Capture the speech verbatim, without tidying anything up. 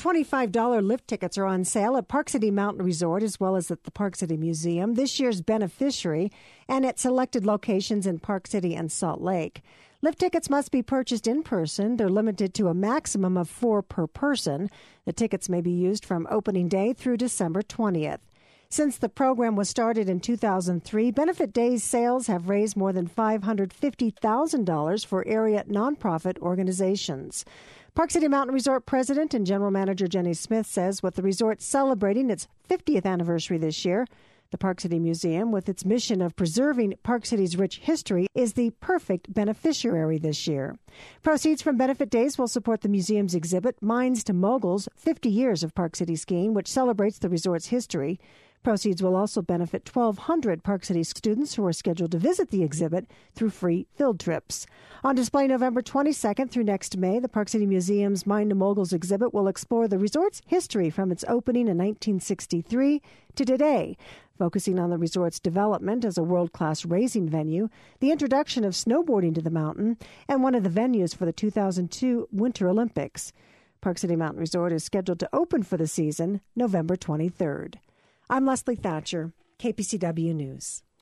twenty-five dollars lift tickets are on sale at Park City Mountain Resort as well as at the Park City Museum. This year's beneficiary and at selected locations in Park City and Salt Lake. Lift tickets must be purchased in person. They're limited to a maximum of four per person. The tickets may be used from opening day through December twentieth. Since the program was started in two thousand three, Benefit Days sales have raised more than five hundred fifty thousand dollars for area nonprofit organizations. Park City Mountain Resort President and General Manager Jenny Smith says with the resort celebrating its fiftieth anniversary this year, the Park City Museum, with its mission of preserving Park City's rich history, is the perfect beneficiary this year. Proceeds from Benefit Days will support the museum's exhibit, Mines to Moguls, fifty years of Park City Skiing, which celebrates the resort's history. Proceeds will also benefit twelve hundred Park City students who are scheduled to visit the exhibit through free field trips. On display November twenty-second through next May, the Park City Museum's Mine to Moguls exhibit will explore the resort's history from its opening in nineteen sixty-three to today, focusing on the resort's development as a world-class racing venue, the introduction of snowboarding to the mountain, and one of the venues for the two thousand two Winter Olympics. Park City Mountain Resort is scheduled to open for the season November twenty-third. I'm Leslie Thatcher, K P C W News.